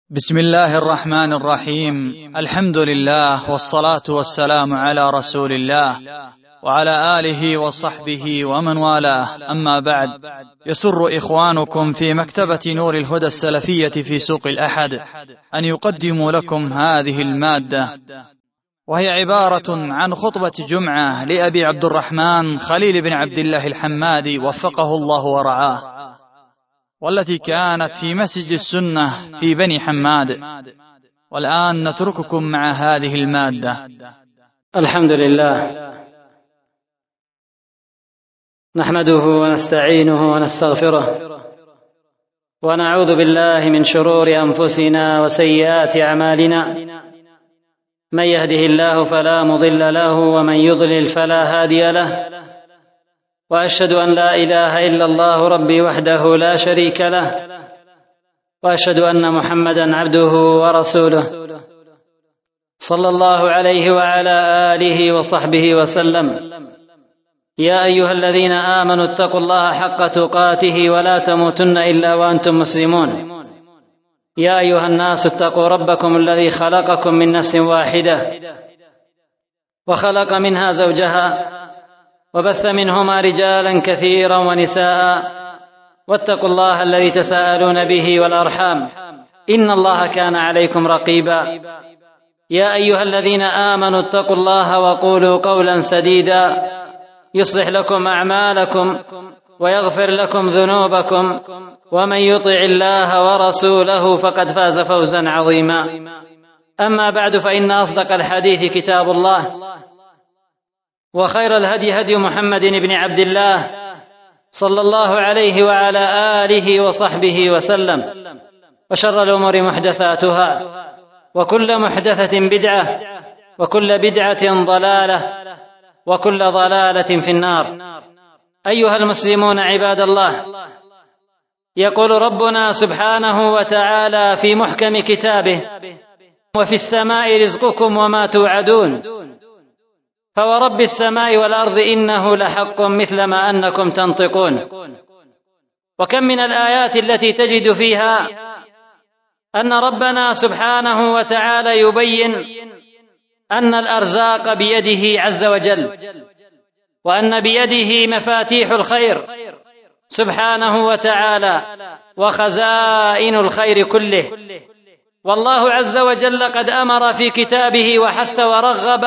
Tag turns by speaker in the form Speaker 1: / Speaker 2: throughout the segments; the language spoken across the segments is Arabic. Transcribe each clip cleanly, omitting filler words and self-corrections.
Speaker 1: بسم الله الرحمن الرحيم. الحمد لله والصلاة والسلام على رسول الله وعلى آله وصحبه ومن والاه، أما بعد، يسر إخوانكم في مكتبة نور الهدى السلفية في سوق الأحد أن يقدموا لكم هذه المادة، وهي عبارة عن خطبة جمعة لأبي عبد الرحمن خليل بن عبد الله الحمادي وفقه الله ورعاه، والتي كانت في مسجد السنة في بني حماد. والآن نترككم مع هذه المادة.
Speaker 2: الحمد لله نحمده ونستعينه ونستغفره، ونعوذ بالله من شرور أنفسنا وسيئات أعمالنا. من يهده الله فلا مضل له، ومن يضلل فلا هادي له. وأشهد أن لا إله إلا الله ربي وحده لا شريك له، وأشهد أن محمدًا عبده ورسوله، صلى الله عليه وعلى آله وصحبه وسلم. يا أيها الذين آمنوا اتقوا الله حق تقاته ولا تموتن إلا وأنتم مسلمون. يا أيها الناس اتقوا ربكم الذي خلقكم من نفس واحدة، وخلق منها زوجها، وبث منهما رجالا كثيرا ونساء. واتقوا الله الذي تساءلون به والأرحام، إن الله كان عليكم رقيبا. يا أيها الذين آمنوا اتقوا الله وقولوا قولا سديدا يصلح لكم أعمالكم ويغفر لكم ذنوبكم، ومن يطع الله ورسوله فقد فاز فوزا عظيما. أما بعد، فإن أصدق الحديث كتاب الله، وخير الهدي هدي محمد بن عبد الله صلى الله عليه وعلى آله وصحبه وسلم. وشر الأمور محدثاتها، وكل محدثة بدعة، وكل بدعة ضلالة، وكل ضلالة في النار. أيها المسلمون عباد الله، يقول ربنا سبحانه وتعالى في محكم كتابه: وفي السماء رزقكم وما توعدون، فورب السماء والأرض إنه لحق مثل ما أنكم تنطقون. وكم من الآيات التي تجد فيها أن ربنا سبحانه وتعالى يبين أن الأرزاق بيده عز وجل، وأن بيده مفاتيح الخير سبحانه وتعالى وخزائن الخير كله. والله عز وجل قد أمر في كتابه وحث ورغب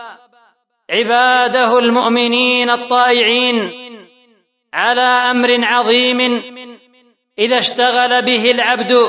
Speaker 2: عباده المؤمنين الطائعين على أمر عظيم إذا اشتغل به العبد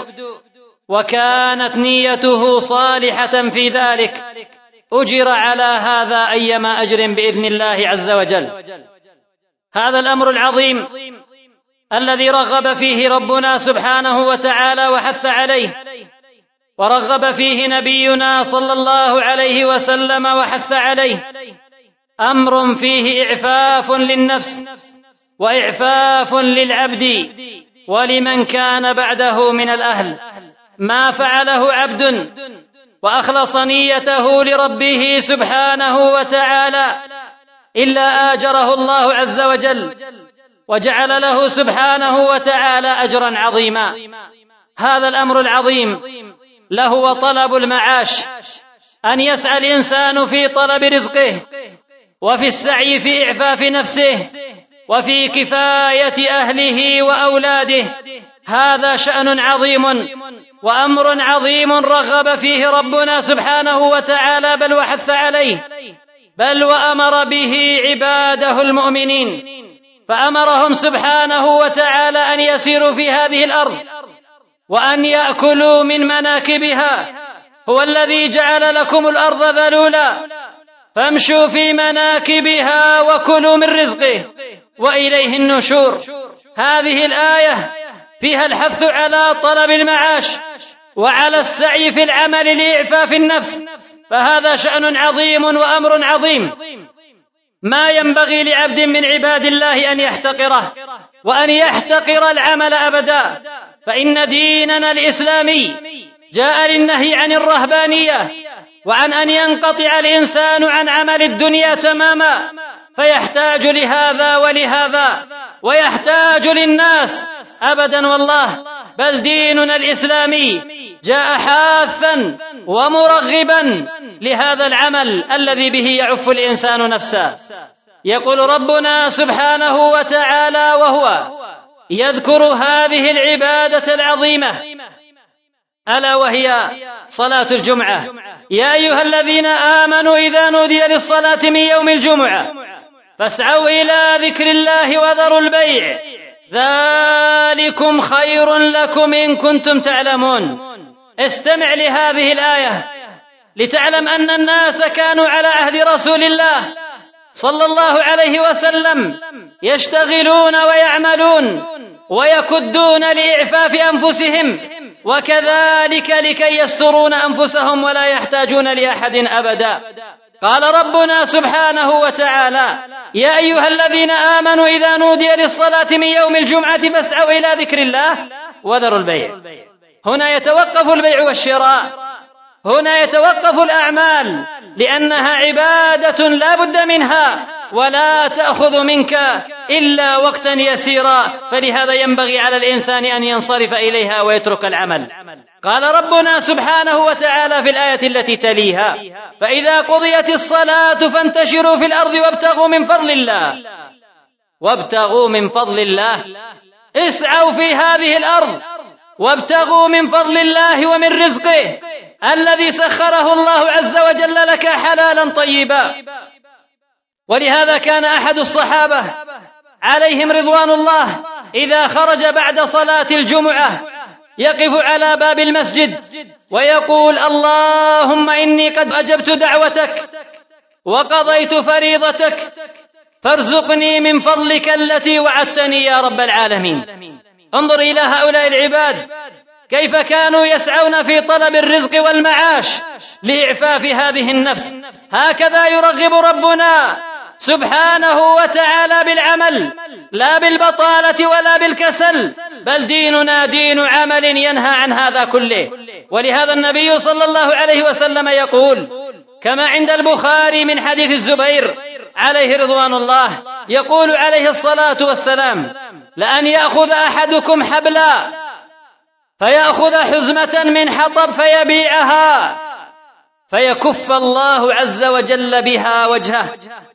Speaker 2: وكانت نيته صالحة في ذلك أجر على هذا أيما أجر بإذن الله عز وجل. هذا الأمر العظيم الذي رغب فيه ربنا سبحانه وتعالى وحث عليه، ورغب فيه نبينا صلى الله عليه وسلم وحث عليه، أمر فيه إعفاف للنفس وإعفاف للعبد ولمن كان بعده من الأهل. ما فعله عبد وأخلص نيته لربه سبحانه وتعالى إلا آجره الله عز وجل، وجعل له سبحانه وتعالى أجرا عظيما. هذا الأمر العظيم له طلب المعاش، أن يسعى الإنسان في طلب رزقه، وفي السعي في إعفاف نفسه، وفي كفاية أهله وأولاده. هذا شأن عظيم وأمر عظيم رغب فيه ربنا سبحانه وتعالى، بل وحث عليه، بل وأمر به عباده المؤمنين، فأمرهم سبحانه وتعالى أن يسيروا في هذه الأرض وأن يأكلوا من مناكبها. هو الذي جعل لكم الأرض ذلولا فامشوا في مناكبها وكلوا من رزقه وإليه النشور. هذه الآية فيها الحث على طلب المعاش وعلى السعي في العمل لإعفاف النفس، فهذا شأن عظيم وأمر عظيم ما ينبغي لعبد من عباد الله أن يحتقره وأن يحتقر العمل أبدا. فإن ديننا الإسلامي جاء للنهي عن الرهبانية، وعن أن ينقطع الإنسان عن عمل الدنيا تماما، فيحتاج لهذا ولهذا، ويحتاج للناس أبدا. والله بل ديننا الإسلامي جاء حاثا ومرغبا لهذا العمل الذي به يعف الإنسان نفسه. يقول ربنا سبحانه وتعالى وهو يذكر هذه العبادة العظيمة ألا وهي صلاة الجمعة: يا أيها الذين آمنوا إذا نودي للصلاة من يوم الجمعة فاسعوا إلى ذكر الله وذروا البيع ذلكم خير لكم إن كنتم تعلمون. استمع لهذه الآية لتعلم أن الناس كانوا على عهد رسول الله صلى الله عليه وسلم يشتغلون ويعملون ويكدون لإعفاف أنفسهم، وكذلك لكي يسترون أنفسهم ولا يحتاجون لأحد أبدا. قال ربنا سبحانه وتعالى: يا أيها الذين آمنوا إذا نودي للصلاة من يوم الجمعة فاسعوا إلى ذكر الله وذروا البيع. هنا يتوقف البيع والشراء، هنا يتوقف الأعمال، لأنها عبادة لا بد منها ولا تأخذ منك إلا وقتا يسيرا، فلهذا ينبغي على الإنسان أن ينصرف إليها ويترك العمل. قال ربنا سبحانه وتعالى في الآية التي تليها: فإذا قضيت الصلاة فانتشروا في الأرض وابتغوا من فضل الله. وابتغوا من فضل الله، اسعوا في هذه الأرض وابتغوا من فضل الله ومن رزقه الذي سخره الله عز وجل لك حلالا طيبا. ولهذا كان أحد الصحابة عليهم رضوان الله إذا خرج بعد صلاة الجمعة يقف على باب المسجد ويقول: اللهم إني قد أجبت دعوتك وقضيت فريضتك فارزقني من فضلك التي وعدتني يا رب العالمين. انظر إلى هؤلاء العباد كيف كانوا يسعون في طلب الرزق والمعاش لإعفاف هذه النفس. هكذا يرغب ربنا سبحانه وتعالى بالعمل، لا بالبطالة ولا بالكسل، بل ديننا دين عمل ينهى عن هذا كله. ولهذا النبي صلى الله عليه وسلم يقول كما عند البخاري من حديث الزبير عليه رضوان الله، يقول عليه الصلاة والسلام: لأن يأخذ أحدكم حبلا فيأخذ حزمة من حطب فيبيعها فيكف الله عز وجل بها وجهه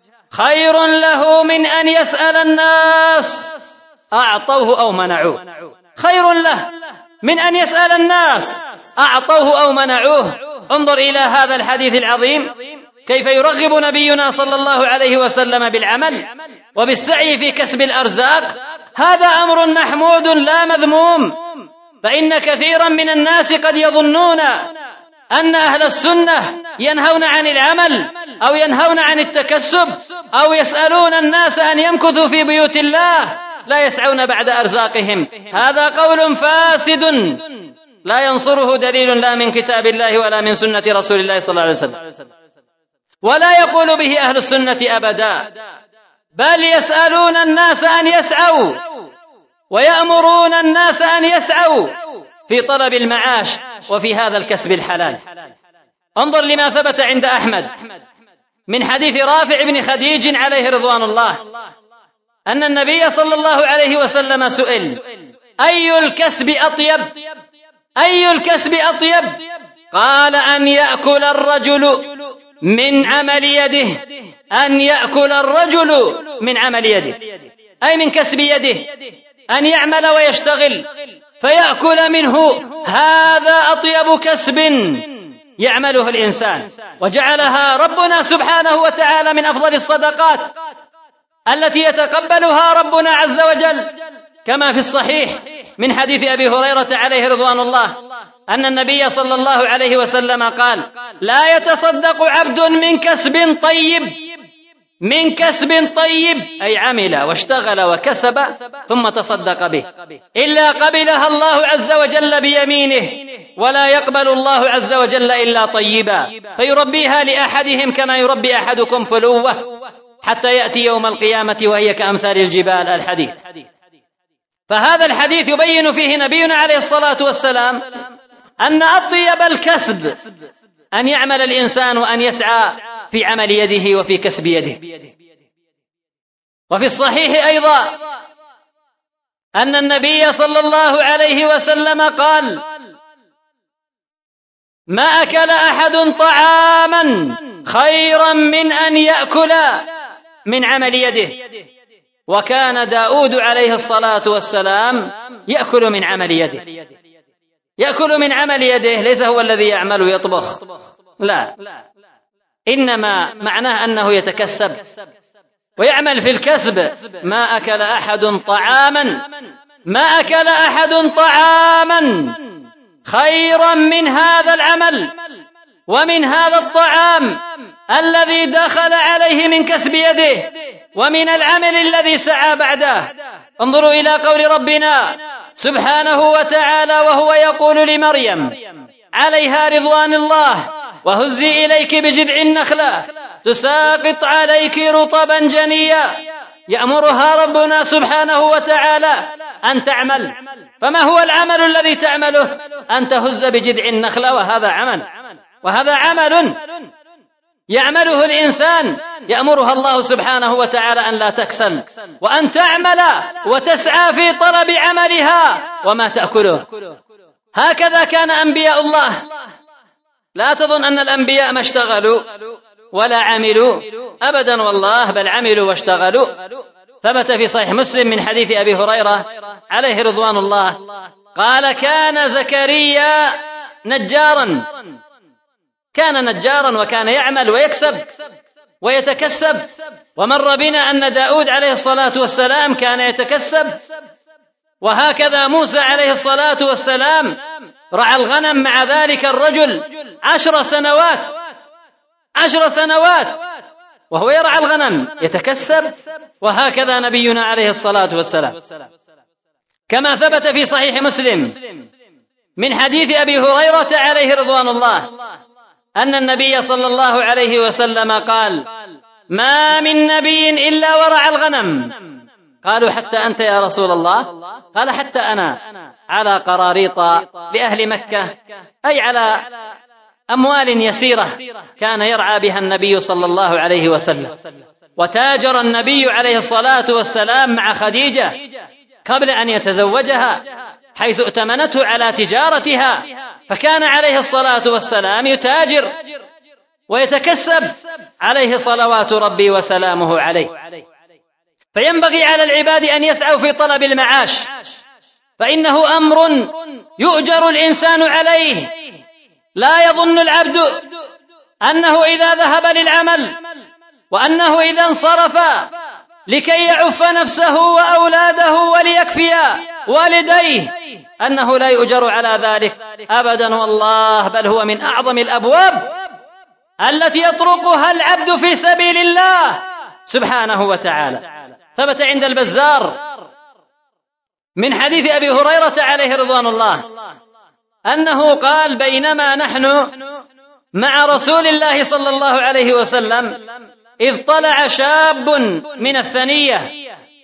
Speaker 2: خير له من أن يسأل الناس أعطوه أو منعوه. خير له من أن يسأل الناس أعطوه أو منعوه. انظر إلى هذا الحديث العظيم كيف يرغب نبينا صلى الله عليه وسلم بالعمل وبالسعي في كسب الأرزاق. هذا أمر محمود لا مذموم، فإن كثيرا من الناس قد يظنون أن أهل السنة ينهون عن العمل أو ينهون عن التكسب أو يسألون الناس أن يمكثوا في بيوت الله لا يسعون بعد أرزاقهم. هذا قول فاسد لا ينصره دليل لا من كتاب الله ولا من سنة رسول الله صلى الله عليه وسلم، ولا يقول به أهل السنة أبدا، بل يسألون الناس أن يسعوا ويأمرون الناس أن يسعوا في طلب المعاش وفي هذا الكسب الحلال. انظر لما ثبت عند أحمد من حديث رافع بن خديج عليه رضوان الله أن النبي صلى الله عليه وسلم سئل: أي الكسب أطيب؟ أي الكسب أطيب؟ قال: أن يأكل الرجل من عمل يده، أن يأكل الرجل من عمل يده، أي من كسب يده، أن يعمل ويشتغل فيأكل منه. هذا أطيب كسب يعمله الإنسان، وجعلها ربنا سبحانه وتعالى من أفضل الصدقات التي يتقبلها ربنا عز وجل، كما في الصحيح من حديث أبي هريرة عليه رضوان الله أن النبي صلى الله عليه وسلم قال: لا يتصدق عبد من كسب طيب، من كسب طيب أي عمل واشتغل وكسب ثم تصدق به، إلا قبلها الله عز وجل بيمينه، ولا يقبل الله عز وجل إلا طيبا، فيربيها لأحدهم كما يربي أحدكم فلوه حتى يأتي يوم القيامة وهي كأمثال الجبال. الحديث. فهذا الحديث يبين فيه نبينا عليه الصلاة والسلام أن أطيب الكسب أن يعمل الإنسان وأن يسعى في عمل يده وفي كسب يده. وفي الصحيح أيضا أن النبي صلى الله عليه وسلم قال: ما أكل أحد طعاما خيرا من أن يأكل من عمل يده. وكان داود عليه الصلاة والسلام يأكل من عمل يده. يأكل من عمل يده ليس هو الذي يعمل ويطبخ، لا، إنما معناه أنه يتكسب ويعمل في الكسب. ما أكل أحد طعاما، ما أكل أحد طعاما خيرا من هذا العمل ومن هذا الطعام الذي دخل عليه من كسب يده ومن العمل الذي سعى بعده. انظروا إلى قول ربنا سبحانه وتعالى وهو يقول لمريم عليها رضوان الله: وهزي إليك بجذع النخلة تساقط عليك رطبا جنيا. يأمرها ربنا سبحانه وتعالى أن تعمل. فما هو العمل الذي تعمله؟ أن تهز بجذع النخلة، وهذا عمل يعمله الإنسان. يأمرها الله سبحانه وتعالى أن لا تكسل وأن تعمل وتسعى في طلب عملها وما تأكله. هكذا كان أنبياء الله. لا تظن أن الأنبياء ما اشتغلوا ولا عملوا أبدا، والله بل عملوا واشتغلوا. ثبت في صحيح مسلم من حديث أبي هريرة عليه رضوان الله قال: كان زكريا نجارا، كان نجارا وكان يعمل ويكسب ويتكسب. ومر بنا أن داود عليه الصلاة والسلام كان يتكسب، وهكذا موسى عليه الصلاة والسلام رعى الغنم مع ذلك الرجل 10 سنوات وهو يرعى الغنم يتكسب. وهكذا نبينا عليه الصلاة والسلام، كما ثبت في صحيح مسلم من حديث أبي هريرة عليه رضوان الله أن النبي صلى الله عليه وسلم قال: ما من نبي إلا ورعى الغنم. قالوا: حتى أنت يا رسول الله؟ قال: حتى أنا، على قراريط لأهل مكة، أي على أموال يسيرة كان يرعى بها النبي صلى الله عليه وسلم. وتاجر النبي عليه الصلاة والسلام مع خديجة قبل أن يتزوجها، حيث ائتمنته على تجارتها، فكان عليه الصلاة والسلام يتاجر ويتكسب عليه صلوات ربي وسلامه عليه. فينبغي على العباد أن يسعوا في طلب المعاش، فإنه أمر يؤجر الإنسان عليه. لا يظن العبد أنه إذا ذهب للعمل وأنه إذا انصرف لكي يعف نفسه وأولاده وليكفي والديه أنه لا يؤجر على ذلك أبدا، والله، بل هو من أعظم الأبواب التي يطرقها العبد في سبيل الله سبحانه وتعالى. ثبت عند البزار من حديث أبي هريرة عليه رضوان الله أنه قال: بينما نحن مع رسول الله صلى الله عليه وسلم إذ طلع شاب من الثنية،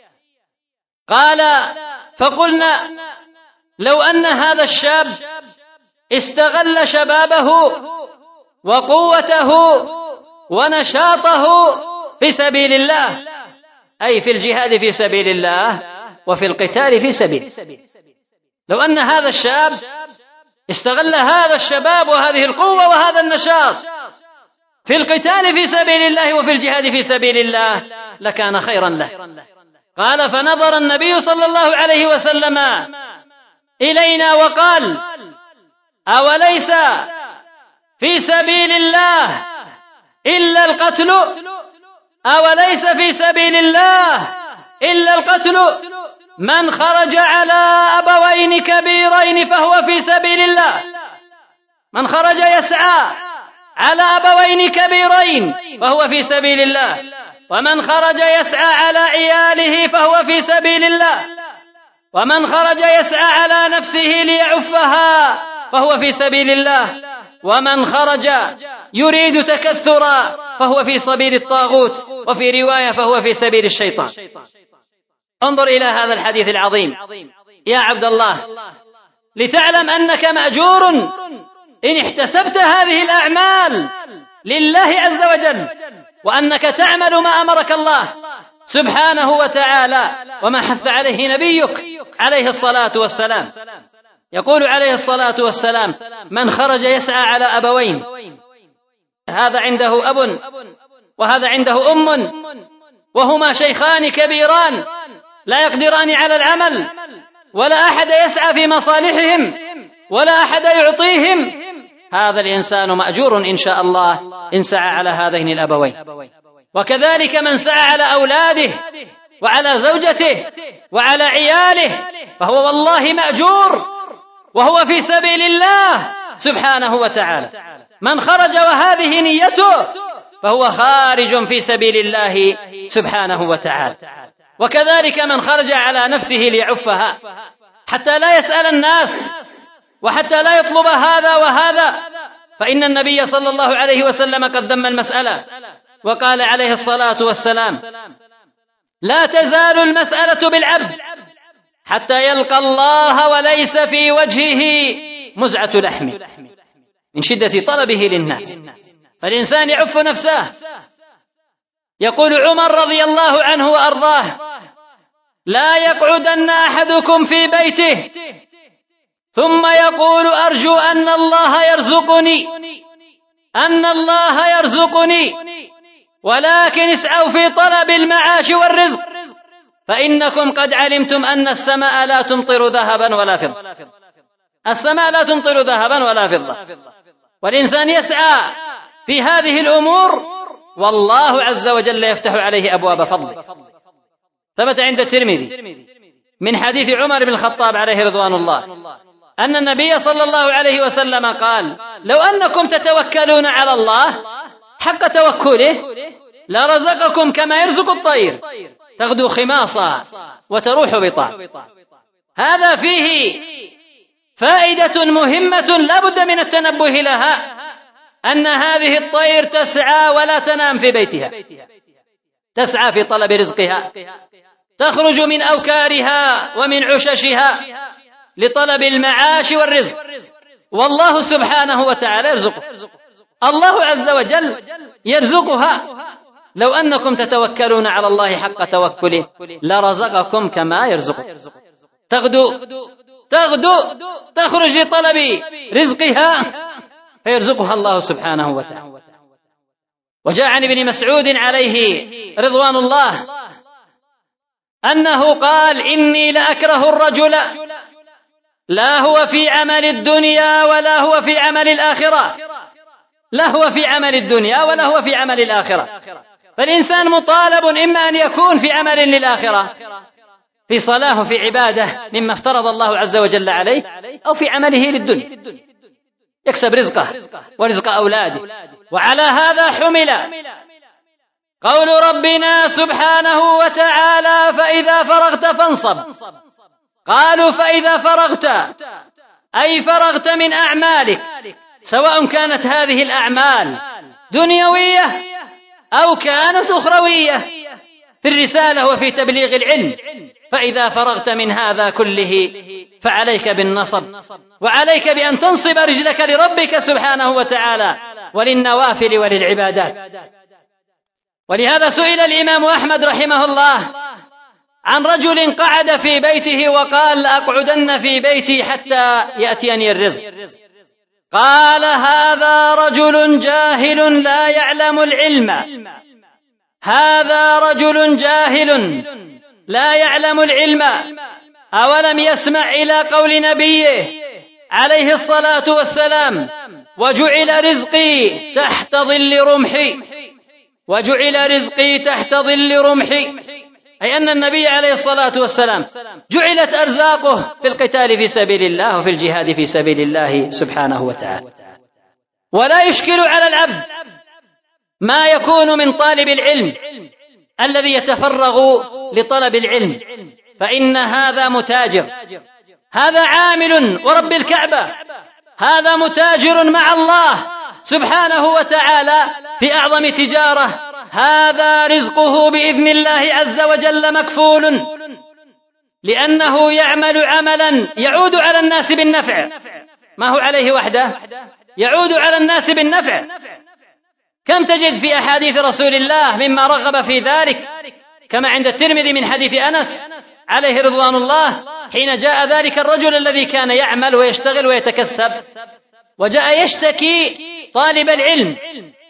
Speaker 2: قال: فقلنا لو أن هذا الشاب استغل شبابه وقوته ونشاطه في سبيل الله، أي في الجهاد في سبيل الله وفي القتال في سبيل، لو أن هذا الشاب استغل هذا الشباب وهذه القوة وهذا النشاط في القتال في سبيل الله وفي الجهاد في سبيل الله لكان خيرا له. قال: فنظر النبي صلى الله عليه وسلم إلينا وقال: أوليس في سبيل الله إلا القتل؟ أوليس في سبيل الله إلا القتل؟ من خرج على أبوين كبيرين فهو في سبيل الله. من خرج يسعى على أبوين كبيرين فهو في سبيل الله، ومن خرج يسعى على عياله فهو في سبيل الله، ومن خرج يسعى على نفسه ليعفها فهو في سبيل الله، ومن خرج يريد تكثرا فهو في سبيل الطاغوت، وفي رواية فهو في سبيل الشيطان. انظر إلى هذا الحديث العظيم يا عبد الله لتعلم أنك مأجور إن احتسبت هذه الأعمال لله عز وجل، وأنك تعمل ما أمرك الله سبحانه وتعالى وما حث عليه نبيك عليه الصلاة والسلام. يقول عليه الصلاة والسلام: من خرج يسعى على أبوين، هذا عنده أب وهذا عنده أم، وهما شيخان كبيران لا يقدران على العمل، ولا أحد يسعى في مصالحهم ولا أحد يعطيهم، هذا الإنسان مأجور إن شاء الله إن سعى على هذين الأبوين. وكذلك من سعى على أولاده وعلى زوجته وعلى عياله فهو والله مأجور، وهو في سبيل الله سبحانه وتعالى. من خرج وهذه نيته فهو خارج في سبيل الله سبحانه وتعالى. وكذلك من خرج على نفسه ليعفها حتى لا يسأل الناس وحتى لا يطلب هذا وهذا، فإن النبي صلى الله عليه وسلم قد ذم المسألة وقال عليه الصلاة والسلام: لا تزال المسألة بالعبد حتى يلقى الله وليس في وجهه مزعة لحم، من شدة طلبه للناس. فالإنسان يعف نفسه. يقول عمر رضي الله عنه وأرضاه: لا يقعدن أحدكم في بيته ثم يقول أرجو أن الله يرزقني، ولكن اسعوا في طلب المعاش والرزق، فإنكم قد علمتم أن السماء لا تمطر ذهبا ولا فضة. السماء لا تمطر ذهبا ولا فضة، والإنسان يسعى في هذه الأمور والله عز وجل يفتح عليه أبواب فضله. ثبت عند الترمذي من حديث عمر بن الخطاب عليه رضوان الله أن النبي صلى الله عليه وسلم قال: لو أنكم تتوكلون على الله حق توكله لرزقكم كما يرزق الطير تغدو خماصا وتروح بطانا. هذا فيه فائدة مهمة لا بد من التنبه لها، أن هذه الطير تسعى ولا تنام في بيتها، تسعى في طلب رزقها، تخرج من أوكارها ومن عششها لطلب المعاش والرزق، والله سبحانه وتعالى يرزقه. الله عز وجل يرزقها. لو أنكم تتوكلون على الله حق توكله لرزقكم كما يرزقه. تغدو تخرج لطلب رزقها فيرزقها الله سبحانه وتعالى. وجاء عن ابن مسعود عليه رضوان الله أنه قال: إني لأكره الرجل لا هو في عمل الدنيا ولا هو في عمل الآخرة، لا هو في عمل الدنيا ولا هو في عمل الآخرة. فالإنسان مطالب إما أن يكون في عمل للآخرة، في صلاة وفي عبادة مما افترض الله عز وجل عليه، أو في عمله للدنيا يكسب رزقه ورزق أولاده. وعلى هذا حمل قول ربنا سبحانه وتعالى: فإذا فرغت فانصب. قالوا: فإذا فرغت أي فرغت من أعمالك، سواء كانت هذه الأعمال دنيوية أو كانت أخروية، في الرسالة وفي تبليغ العلم. فإذا فرغت من هذا كله فعليك بالنصب، وعليك بأن تنصب رجلك لربك سبحانه وتعالى وللنوافل وللعبادات. ولهذا سئل الإمام أحمد رحمه الله عن رجل قعد في بيته وقال: لأقعدن في بيتي حتى يأتيني الرزق. قال: هذا رجل جاهل لا يعلم العلم، هذا رجل جاهل لا يعلم العلم. أولم يسمع إلى قول نبيه عليه الصلاة والسلام: وجعل رزقي تحت ظل رمحي، وجعل رزقي تحت ظل رمحي، أي أن النبي عليه الصلاة والسلام جعلت أرزاقه في القتال في سبيل الله وفي الجهاد في سبيل الله سبحانه وتعالى. ولا يشكل على العبد ما يكون من طالب العلم الذي يتفرغ لطلب العلم، فإن هذا متاجر، هذا عامل ورب الكعبة، هذا متاجر مع الله سبحانه وتعالى في أعظم تجارة، هذا رزقه بإذن الله عز وجل مكفول، لأنه يعمل عملا يعود على الناس بالنفع، ما هو عليه وحده، يعود على الناس بالنفع. كم تجد في أحاديث رسول الله مما رغب في ذلك، كما عند الترمذي من حديث أنس عليه رضوان الله حين جاء ذلك الرجل الذي كان يعمل ويشتغل ويتكسب، وجاء يشتكي طالب العلم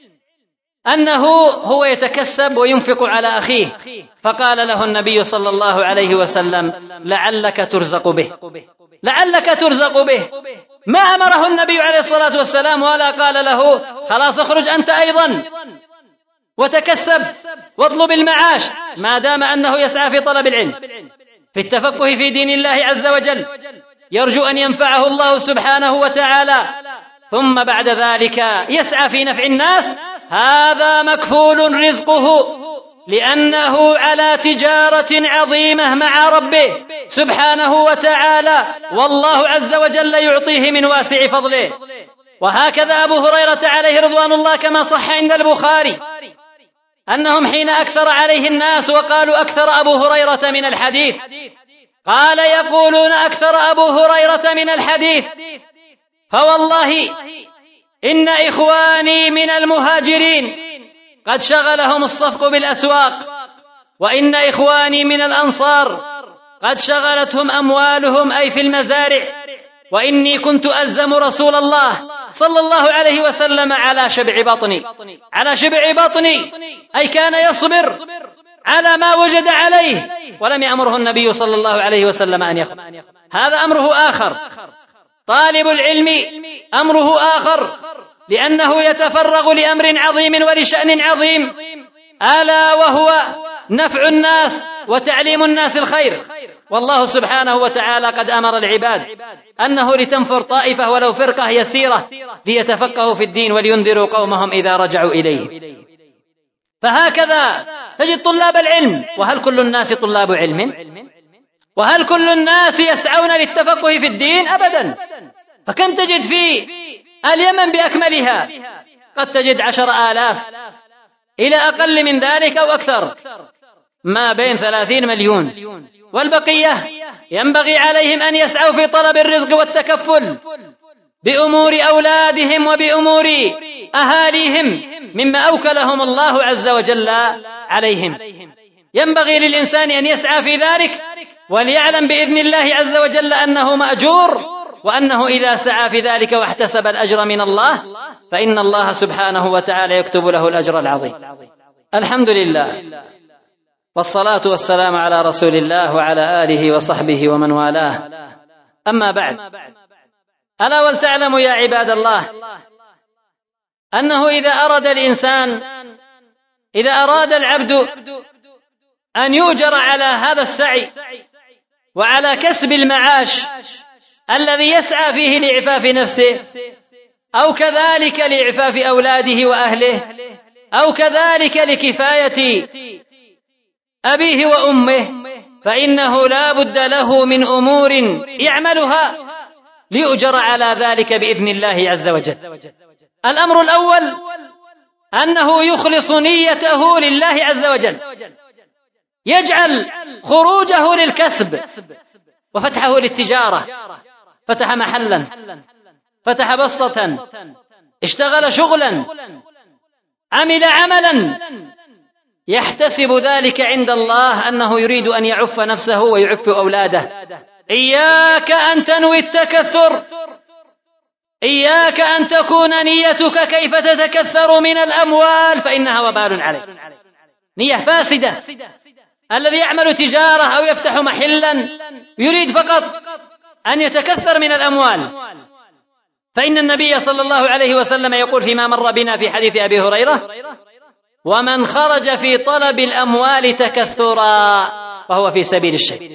Speaker 2: أنه هو يتكسب وينفق على أخيه، فقال له النبي صلى الله عليه وسلم: لعلك ترزق به، لعلك ترزق به. ما أمره النبي عليه الصلاة والسلام ولا قال له: خلاص اخرج أنت أيضا وتكسب واطلب المعاش، ما دام أنه يسعى في طلب العلم، في التفقه في دين الله عز وجل، يرجو أن ينفعه الله سبحانه وتعالى، ثم بعد ذلك يسعى في نفع الناس، هذا مكفول رزقه، لأنه على تجارة عظيمة مع ربه سبحانه وتعالى، والله عز وجل يعطيه من واسع فضله. وهكذا أبو هريرة عليه رضوان الله كما صح عند البخاري أنهم حين أكثر عليه الناس وقالوا: أكثر أبو هريرة من الحديث، قال: يقولون أكثر أبو هريرة من الحديث، فوالله إن إخواني من المهاجرين قد شغلهم الصفق بالأسواق، وإن إخواني من الأنصار قد شغلتهم أموالهم أي في المزارع، وإني كنت ألزم رسول الله صلى الله عليه وسلم على شبع بطني، على شبع بطني، أي كان يصبر على ما وجد عليه، ولم يأمره النبي صلى الله عليه وسلم أن يخرج. هذا أمره آخر. طالب العلم أمره آخر، لأنه يتفرغ لأمر عظيم ولشأن عظيم، ألا وهو نفع الناس وتعليم الناس الخير. والله سبحانه وتعالى قد أمر العباد أنه لتنفر طائفة ولو فرقة يسيرة ليتفقهوا في الدين ولينذروا قومهم إذا رجعوا إليه. فهكذا تجد طلاب العلم، وهل كل الناس طلاب علم؟ وهل كل الناس يسعون للتفقه في الدين؟ أبدا. فكم تجد في اليمن بأكملها قد تجد 10,000 إلى أقل من ذلك أو أكثر، ما بين 30 مليون، والبقية ينبغي عليهم أن يسعوا في طلب الرزق والتكفل بأمور أولادهم وبأمور أهاليهم مما أوكلهم الله عز وجل عليهم. ينبغي للإنسان أن يسعى في ذلك، وليعلم بإذن الله عز وجل أنه مأجور، وأنه إذا سعى في ذلك واحتسب الأجر من الله فإن الله سبحانه وتعالى يكتب له الأجر العظيم. الحمد لله، والصلاة والسلام على رسول الله وعلى آله وصحبه ومن والاه، أما بعد، ألا ولتعلموا يا عباد الله أنه إذا أراد العبد أن يؤجر على هذا السعي وعلى كسب المعاش الذي يسعى فيه لإعفاف نفسه، أو كذلك لإعفاف أولاده وأهله، أو كذلك لكفاية أبيه وأمه، فإنه لا بد له من أمور يعملها ليؤجر على ذلك بإذن الله عز وجل. الأمر الأول أنه يخلص نيته لله عز وجل، يجعل خروجه للكسب وفتحه للتجارة، فتح محلا، فتح بسطة، اشتغل شغلا، عمل عملا يحتسب ذلك عند الله أنه يريد أن يعف نفسه ويعف أولاده. إياك أن تنوي التكثر، إياك أن تكون نيتك كيف تتكثر من الأموال، فإنها وبال عليك، نية فاسدة. الذي يعمل تجارة أو يفتح محلا يريد فقط أن يتكثر من الأموال، فإن النبي صلى الله عليه وسلم يقول فيما مر بنا في حديث أبي هريرة: ومن خرج في طلب الأموال تكثرا فهو في سبيل الشيء.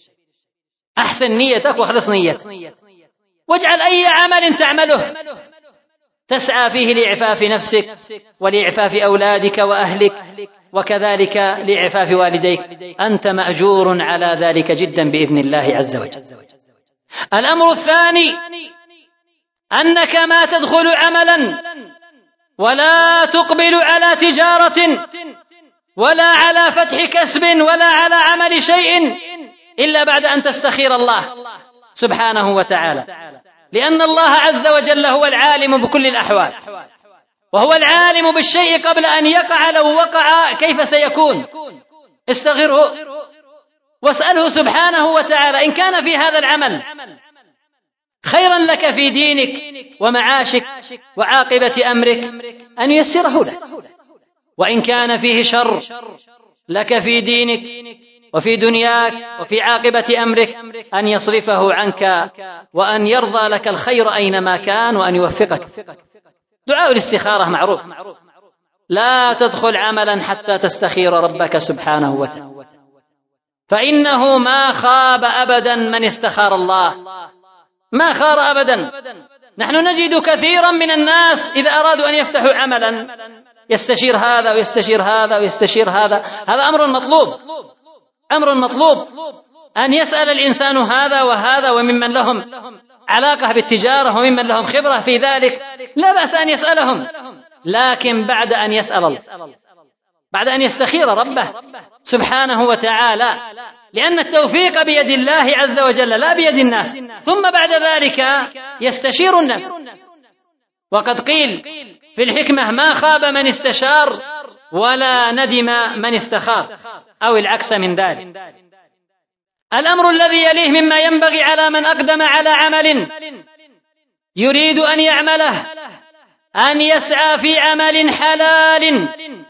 Speaker 2: أحسن نيتك واخلص نيتك، واجعل أي عمل تعمله تسعى فيه لإعفاف نفسك ولإعفاف أولادك وأهلك، وكذلك لإعفاف والديك، أنت مأجور على ذلك جدا بإذن الله عز وجل. الأمر الثاني أنك ما تدخل عملا ولا تقبل على تجارة ولا على فتح كسب ولا على عمل شيء إلا بعد أن تستخير الله سبحانه وتعالى، لأن الله عز وجل هو العالم بكل الأحوال، وهو العالم بالشيء قبل أن يقع، لو وقع كيف سيكون. استغره واسأله سبحانه وتعالى إن كان في هذا العمل خيرا لك في دينك ومعاشك وعاقبة أمرك أن ييسره لك، وإن كان فيه شر لك في دينك وفي دنياك وفي عاقبة أمرك أن يصرفه عنك وأن يرضى لك الخير أينما كان وأن يوفقك. دعاء الاستخارة معروف، لا تدخل عملا حتى تستخير ربك سبحانه وتعالى، فإنه ما خاب أبدا من استخار الله، ما خار أبدا. نحن نجد كثيرا من الناس إذا أرادوا أن يفتحوا عملا يستشير هذا ويستشير هذا ويستشير هذا. هذا أمر مطلوب، أمر مطلوب أن يسأل الإنسان هذا وهذا، وممن لهم علاقة بالتجارة وممن لهم خبرة في ذلك لا بأس أن يسألهم، لكن بعد أن يسأل الله، بعد أن يستخير ربه سبحانه وتعالى، لأن التوفيق بيد الله عز وجل لا بيد الناس، ثم بعد ذلك يستشير الناس. وقد قيل في الحكمة ما خاب من استشار ولا ندم من استخار، أو العكس من ذلك. الأمر الذي يليه مما ينبغي على من أقدم على عمل يريد أن يعمله أن يسعى في عمل حلال،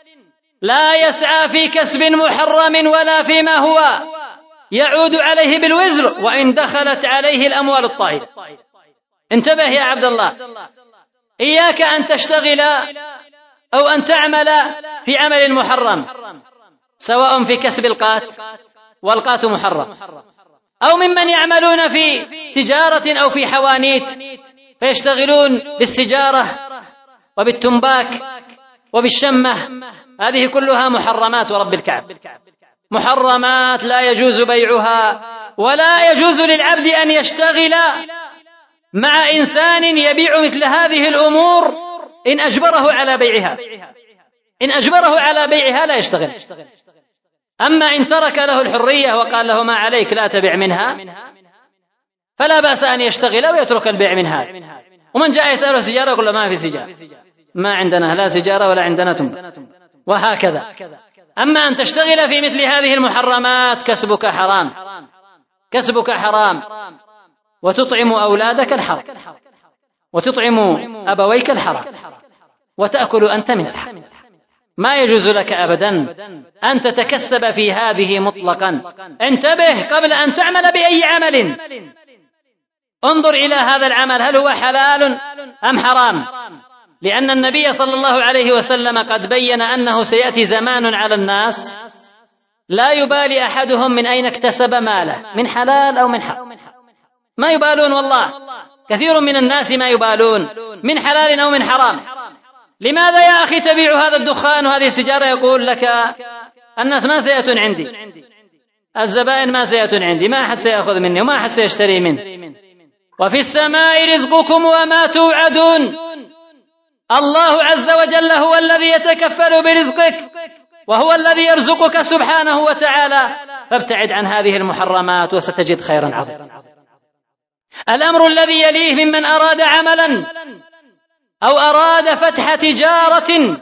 Speaker 2: لا يسعى في كسب محرم ولا فيما هو يعود عليه بالوزر وإن دخلت عليه الأموال الطائلة. انتبه يا عبد الله، إياك أن تشتغل أو أن تعمل في عمل محرم، سواء في كسب القات والقات محرم، أو ممن يعملون في تجارة أو في حوانيت فيشتغلون بالسجارة وبالتنباك وبالشمة، هذه كلها محرمات ورب الكعب، محرمات لا يجوز بيعها، ولا يجوز للعبد أن يشتغل مع إنسان يبيع مثل هذه الأمور إن أجبره على بيعها، إن أجبره على بيعها لا يشتغل. أما إن ترك له الحرية وقال له ما عليك لا تبيع منها فلا بأس أن يشتغل ويترك البيع منها. ومن جاء يسأله سجارة يقول له ما في سجارة، ما عندنا لا سجارة ولا عندنا تنبا، وهكذا. أما أن تشتغل في مثل هذه المحرمات كسبك حرام، كسبك حرام، وتطعم أولادك الحرام، وتطعم أبويك الحرام، وتأكل أنت من الحرام. ما يجوز لك أبدا أن تتكسب في هذه مطلقا. انتبه قبل أن تعمل بأي عمل، انظر إلى هذا العمل هل هو حلال أم حرام، لأن النبي صلى الله عليه وسلم قد بين أنه سيأتي زمان على الناس لا يبالي أحدهم من أين اكتسب ماله، من حلال أو من حرام، ما يبالون. والله كثير من الناس ما يبالون من حلال أو من حرام. لماذا يا أخي تبيع هذا الدخان وهذه السجارة؟ يقول لك الناس ما سيأتون عندي، الزبائن ما سيأتون عندي، ما أحد سيأخذ مني وما أحد سيشتري مني. وفي السماء رزقكم وما توعدون، الله عز وجل هو الذي يتكفل برزقك وهو الذي يرزقك سبحانه وتعالى، فابتعد عن هذه المحرمات وستجد خيرا عظيما. الأمر الذي يليه ممن أراد عملا أو أراد فتح تجارة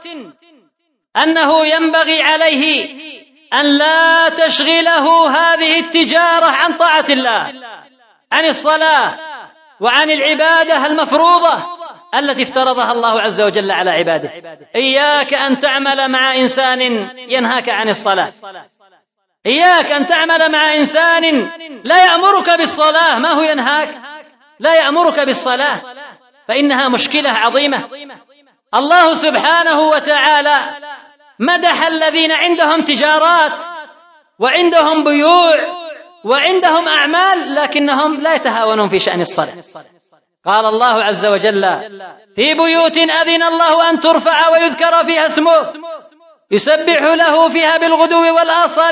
Speaker 2: أنه ينبغي عليه أن لا تشغله هذه التجارة عن طاعة الله، عن الصلاة وعن العبادة المفروضة التي افترضها الله عز وجل على عباده. إياك أن تعمل مع إنسان ينهاك عن الصلاة، إياك أن تعمل مع إنسان لا يأمرك بالصلاة، ما هو ينهاك، لا يأمرك بالصلاة، فإنها مشكلة عظيمة. الله سبحانه وتعالى مدح الذين عندهم تجارات وعندهم بيوع وعندهم أعمال لكنهم لا يتهاونون في شأن الصلاة. قال الله عز وجل في بيوت أذن الله أن ترفع ويذكر فيها اسمه يسبح له فيها بالغدو والآصال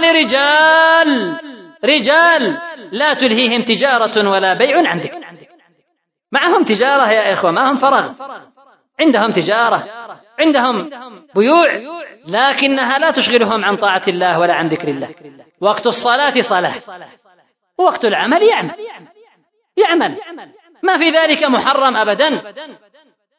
Speaker 2: رجال لا تلهيهم تجارة ولا بيع عن ذكر. معهم تجارة يا إخوة، ما هم فرغ، عندهم تجارة، عندهم بيوع، لكنها لا تشغلهم عن طاعة الله ولا عن ذكر الله. وقت الصلاة صلاة، وقت العمل يعمل، ما في ذلك محرم أبدا.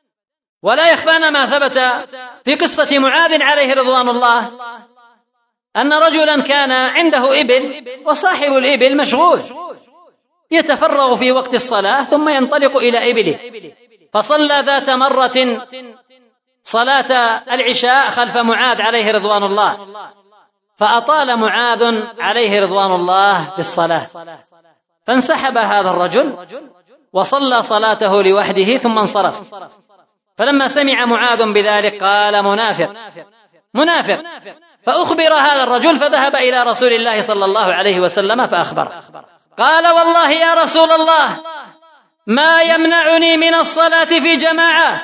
Speaker 2: ولا يخفانا ما ثبت في قصة معاذ عليه رضوان الله أن رجلا كان عنده إبل، وصاحب الإبل مشغول يتفرغ في وقت الصلاة ثم ينطلق إلى إبله، فصلى ذات مرة صلاة العشاء خلف معاذ عليه رضوان الله، فأطال معاذ عليه رضوان الله بالصلاة، فانسحب هذا الرجل وصلى صلاته لوحده ثم انصرف. فلما سمع معاذ بذلك قال: منافق منافق. فأخبر هذا الرجل، فذهب إلى رسول الله صلى الله عليه وسلم فأخبره. قال: والله يا رسول الله ما يمنعني من الصلاة في جماعة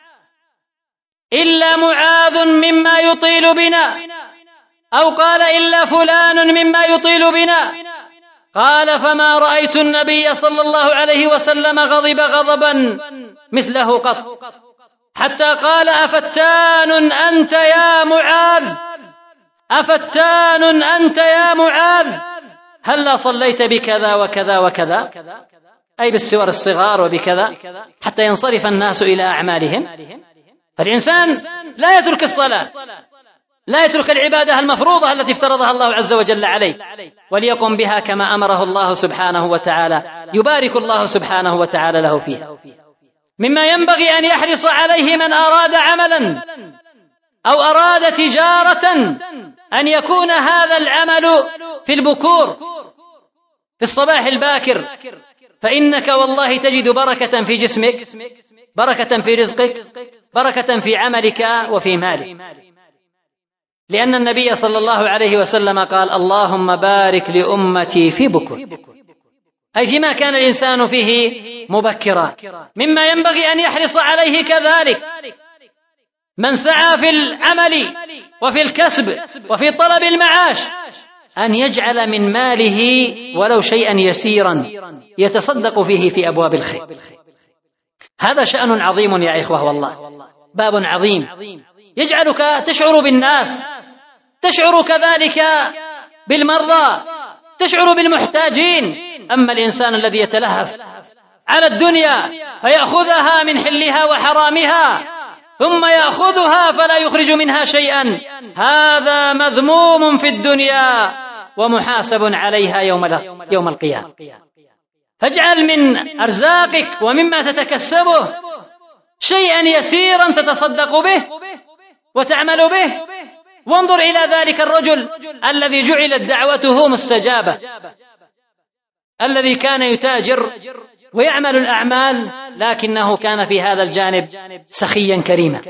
Speaker 2: إلا معاذ مما يطيل بنا، أو قال إلا فلان مما يطيل بنا. قال: فما رأيت النبي صلى الله عليه وسلم غضب غضبا مثله قط، حتى قال: أفتان أنت يا معاذ، أفتان أنت يا معاذ، هلا صليت بكذا وكذا وكذا، أي بالسور الصغار وبكذا، حتى ينصرف الناس إلى أعمالهم. فالإنسان لا يترك الصلاة، لا يترك العبادة المفروضة التي افترضها الله عز وجل عليه، وليقم بها كما أمره الله سبحانه وتعالى، يبارك الله سبحانه وتعالى له فيها. مما ينبغي أن يحرص عليه من أراد عملا أو أراد تجارة أن يكون هذا العمل في البكور، في الصباح الباكر، فإنك والله تجد بركة في جسمك، بركة في رزقك، بركة في عملك وفي مالك، لأن النبي صلى الله عليه وسلم قال: اللهم بارك لأمتي في بكر، أي فيما كان الإنسان فيه مبكرا. مما ينبغي أن يحرص عليه كذلك من سعى في العمل وفي الكسب وفي طلب المعاش أن يجعل من ماله ولو شيئا يسيرا يتصدق فيه في أبواب الخير. هذا شأن عظيم يا إخوة، والله باب عظيم يجعلك تشعر بالناس، تشعر كذلك بالمرضى، تشعر بالمحتاجين. أما الإنسان الذي يتلهف على الدنيا فيأخذها من حلها وحرامها ثم يأخذها فلا يخرج منها شيئا، هذا مذموم في الدنيا ومحاسب عليها يوم القيامة. فاجعل من أرزاقك ومما تتكسبه شيئا يسيرا تتصدق به وتعمل به. وانظر إلى ذلك الرجل الذي جعلت دعوته مستجابة، الذي كان يتاجر ويعمل الأعمال، لكنه كان في هذا الجانب سخيا كريما.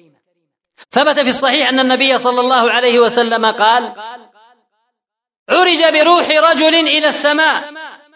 Speaker 2: ثبت في الصحيح أن النبي صلى الله عليه وسلم قال: عرج بروح رجل إلى السماء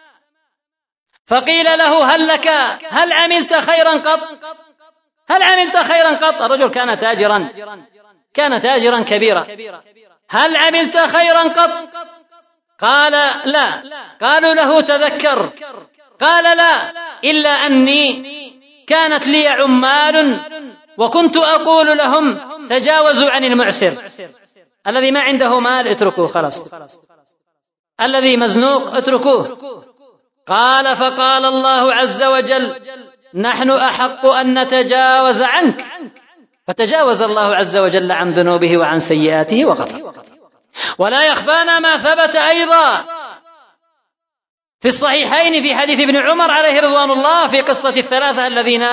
Speaker 2: فقيل له: هل عملت خيرا قط؟ هل عملت خيرا قط؟ الرجل كان تاجرا كبيرا. هل عملت خيرا قط؟ قال: لا. قالوا له: تذكر. قال: لا، إلا أني كانت لي عمال وكنت أقول لهم: تجاوزوا عن المعسر، الذي ما عنده مال اتركوه خلاص، الذي مزنوق اتركوه. قال: فقال الله عز وجل: نحن أحق أن نتجاوز عنك، فتجاوز الله عز وجل عن ذنوبه وعن سيئاته وغفر. ولا يخفانا ما ثبت أيضا في الصحيحين في حديث ابن عمر عليه رضوان الله في قصة الثلاثة الذين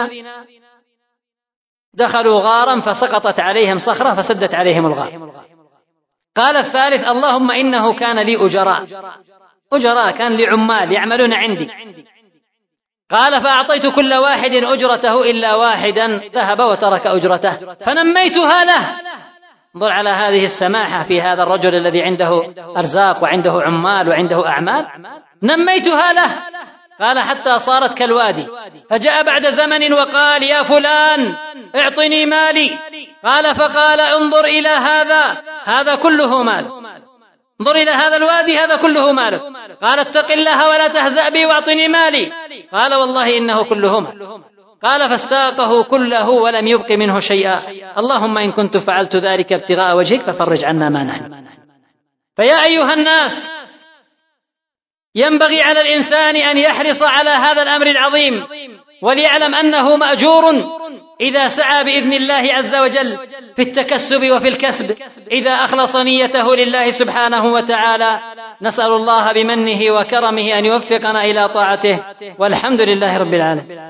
Speaker 2: دخلوا غارا فسقطت عليهم صخرة فسدت عليهم الغار. قال الثالث: اللهم إنه كان لي أجراء، كان لي عمال يعملون عندي. قال: فأعطيت كل واحد أجرته إلا واحدا ذهب وترك أجرته فنميتها له. انظر على هذه السماحة في هذا الرجل الذي عنده أرزاق وعنده عمال وعنده أعمال، نميتها له. قال: حتى صارت كالوادي. فجاء بعد زمن وقال: يا فلان اعطني مالي. قال: فقال: انظر إلى هذا كله مال، انظر إلى هذا الوادي هذا كله مالك. قال: اتق الله ولا تهزأ بي واعطني مالي. قال: والله إنه كله مال. قال: فاستاقه كله ولم يبق منه شيئا. اللهم إن كنت فعلت ذلك ابتغاء وجهك ففرج عنا ما نحن. فيا أيها الناس، ينبغي على الإنسان أن يحرص على هذا الأمر العظيم، وليعلم أنه مأجور إذا سعى بإذن الله عز وجل في التكسب وفي الكسب، إذا أخلص نيته لله سبحانه وتعالى. نسأل الله بمنه وكرمه أن يوفقنا إلى طاعته، والحمد لله رب العالمين.